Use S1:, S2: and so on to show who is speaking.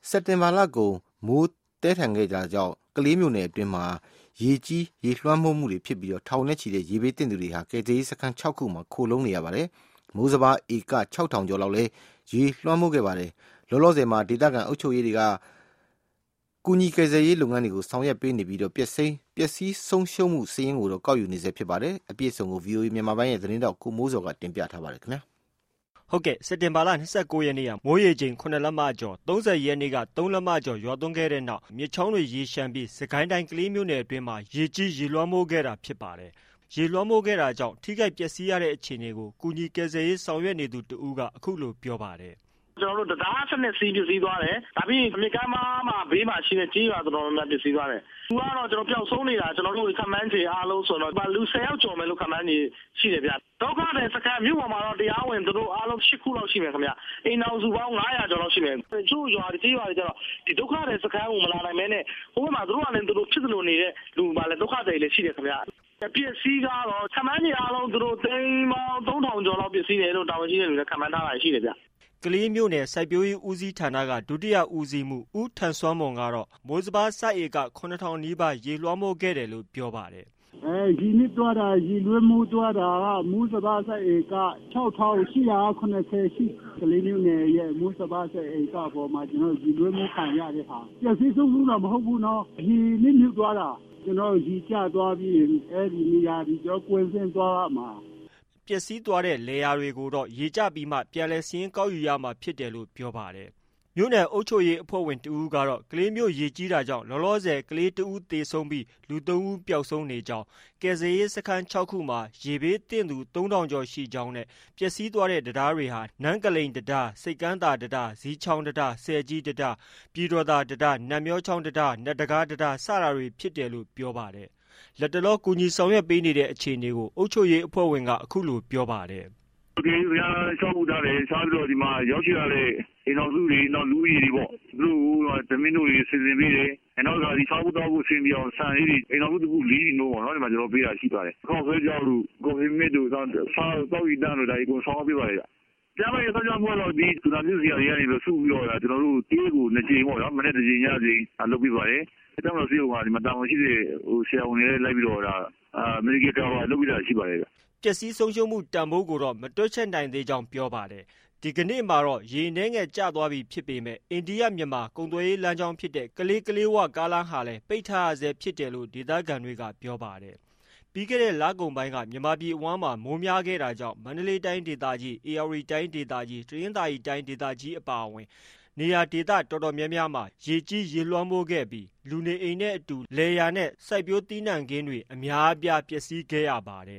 S1: စက်တင်ဘာလကုန်မိုးတဲထန်ခဲ့ကြကြောင့်ကလေးမြို့နယ်အတွင်းမှာရေကြီးရေလွှမ်းမိုးမှုတွေဖြစ်ပြီးတော့ထောင်နဲ့ချီတဲ့ရေဘေးသင့်သူတွေဟာကယ်ဆယ်ရေးစခန်း6ခုမှာခိုလုံနေရပါတယ်။မိုးစပါးဧက6000ကျော်လောက်လည်းရေလွှမ်းမိုးခဲ့ပါတယ်။လောလောဆယ်မှာဒေသခံအုပ်ချုပ်ရေးတွေကကူညီကယ်ဆယ်ရေးလုပ်ငန်းတွေကိုဆောင်ရွက်ပေးနေပြီးတော့ပျက်စီးဆုံးရှုံးမှုစာရင်းကိုတော့ကောက်ယူနေဆဲဖြစ်ပါတယ်။အပြည့်အစုံကို VOA မြန်မာပိုင်းရဲ့သတင်းတောက်ကိုမိုးစောကတင်ပြထားပါတယ်ခင်ဗျာ
S2: ။ဟုတ်ကဲ့စက်တင်ဘာလ29ရက်နေ့ကမိုးရေချိန်9လက်မကျော်30ရက်နေ့က3လက်မကျော်ရွာသွန်းခဲ့တဲ့နောက်မြစ်ချောင်းတွေရေရှမ်းပြီးစကိုင်းတိုင်းကလေးမြို့နယ်အတွင်းမှာရေကြီးရေလွှမ်းမိုးခဲ့တာဖြစ်ပါတယ်။ရေလွှမ်းမိုးခဲ့တာကြောင့်ထိခိုက်ပျက်စီးရတဲ့အခြေအနေကိုကူညီကယ်ဆယ်ရေးဆောင်ရွက်နေသူတဦးကအခုလိုပြောပါတယ်။
S3: ကျွန်တော်တို့တရားစနစ်စီးပစ္စည်းသွားတယ်ဒါပြီးမြေကမ်းမှာဘေးမှာရှိတဲ့ကြေးရွာတော်တော်များပစ္စည်းသွားတယ်သူကတော့ကျွန်တော်ပျောက်ဆုံးနေတာကျွန်တော်တို့ခမန်းချေအားလုံးဆိုတော့လူ10ယောက်ကျော်မယ်လို့ခမန်းကြီးရှိတယ်ဗျဒုက္ခတဲ့စကန်မြို့ပေါ်မှာတော့တရားဝင်သူတို့အားလုံး10ခုလောက်ရှိမယ်ခင်ဗျအိမ်အောင်စုပေါင်း900ကျော်လောက်ရှိမယ်ချို့ရွာကြေးရွာတွေကျတော့ဒီဒုက္ခတဲ့စကန်ကိုမလာနိုင်မဲနဲ့ဟိုမှာသူတို့ကလည်းသူတို့ဖြစ်သလိုနေတဲ့လူပါလဲဒုက္ခတွေလည်းရှိတယ်ခင်ဗျပစ္စည်းကတော့ခမန်းကြီးအားလုံးသူတို့သိန်းပေါင်း3000ကျော်လောက်ပစ္စည်းတယ်လို့တာဝန်ရှိတဲ့လူလည်းခမန်းထားတာရှိတယ်ဗျ
S2: ကလေးမြို့နယ်စိုက်ပျိုးရေးဦးစီးဌာနကဒုတိယဦးစီးမှုဦးထန်စွမ်းမွန်ကတော့မိုးစပါးစိုက်ဧက9000နီးပါးရေလွှမ်းမိုးခဲ့တယ်လို့ပြောပါတယ်
S4: ဒီနှစ်သွားတာရေလွှမ်းမိုးသွားတာကမိုးစပါးစိုက်ဧက6880ရှိကလေးမြို့နယ်ရဲ့မိုးစပါးစိုက်ဧကပေါ်မှာကျွန်တော်ရေလွှမ်းမိုးခံရတဲ့ဟာပျက်စီးဆုံးမှုတော့မဟုတ်ဘူးနော်ရေနစ်မြုပ်သွားတာကျွန်တော်ရေကျသွားပြီးအဲဒီနေရာဒီကျွန်တော်ကွင်းစင်းသွားမှာ
S2: ပျက်စီးသွားတဲ့လေယာတွေကိုတော့ရေကျပြီးမှပြန်လည်စင်းကောက်ယူရမှာဖြစ်တယ်လို့ပြောပါတယ်။မြို့နယ်အုပ်ချုပ်ရေးအဖွဲ့ဝင်တဦးကတော့ကလေးမြို့ရေကြီးတာကြောင့်လောလောဆယ်ကလေးတဦးသေဆုံးပြီးလူ3ဦးပျောက်ဆုံးနေကြောင်းကယ်ဆယ်ရေးစခန်း6ခုမှာရေဘေးသင့်သူ3000ကျော်ရှိကြောင်းနဲ့ပျက်စီးသွားတဲ့တရားတွေဟာနန်းကလိန်တရားစိတ်ကမ်းသာတရားဇီးချောင်းတရားဆယ်ကြီးတရားပြည်တော်သာတရားနတ်မျောချောင်းတရားနတ်တကားတရားစတာတွေဖြစ်တယ်လို့ပြောပါတယ်။လက်တလောကူညီဆောင်ရွက်ပေးနေတဲ့အခြေအနေကိုအုပ်ချုပ်ရေးအဖွဲ့ဝင်ကအခုလိုပြောပါတယ်
S5: ။ဒီကရှောက်မှုတာတယ်ရှားပြီးတော့ဒီမှာရောက်ရှိလာတဲ့အိမ်တော်စုတွေနောက်လူကြီးတွေပေါ့သူတို့ကသမင်းတို့တွေစီစဉ်ပေးတယ်။နောက်ကဒီရှောက်မှုတော့ကိုဆင်ပြီးအောင်ဆန်လေးတွေအိမ်တော်စုတစ်ခု၄ီနိုးပေါ့နော်ဒီမှာကျွန်တော်ပေးတာရှိပါတယ်။ခေါက်ဆွဲကြောက်လို့ကိုဖီမစ်တို့စားတော့ဤတန်းတို့ဒါကိုဆောင်းပေးပါလေ။ကျမရဲ့ဆောင်းမှုတော့ဒီသူနာပြုစီရရနေလို့စုပြီးတော့ကျွန်တော်တို့တေးကို2ကြိမ်ပေါ့နော်မနေ့1ကြိမ်ညကြိမ်လုပ်ပေးပါတယ်။ကျွန်တော်စီကဒီမှာတာဝန်ရှိတဲ့ဆရာဝန်တွေလိုက်ပြီးတော့ဒါအမေရိကန်ကလုပ်ပြီးတာရှိပါတယ်
S2: ပျက်စီးဆုံးရှုံးမှုတန်ဖိုးကိုတော့မတွက်ချက်နိုင်သေးကြောင်းပြောပါတယ်ဒီကနေ့မှာတော့ရေနှဲငယ်ကျသွားပြီဖြစ်ပေမဲ့အိန္ဒိယမြန်မာကုန်သွယ်ရေးလမ်းကြောင်းဖြစ်တဲ့ကလေးဝကားလမ်းဟာလည်းပိတ်ထားရဆဲဖြစ်တယ်လို့ဒေသခံတွေကပြောပါတယ်ပြီးခဲ့တဲ့လကုန်ပိုင်းကမြန်မာပြည်အဝမ်းမှာမိုးများခဲ့တာကြောင့်မန္တလေးတိုင်းဒေသကြီးအေရဝတီတိုင်းဒေသကြီးတနင်္သာရီတိုင်းဒေသကြီးအပါအဝင်နေရာဒေသတော်တော်များများမှာရေကြီးရေလွှမ်းမိုးခဲ့ပြီးလူနေအိမ်နဲ့အတူလယ်ယာနဲ့စိုက်ပျိုးသီးနှံခင်းတွေအများအပြားပျက်စီးခဲ့ရပါတယ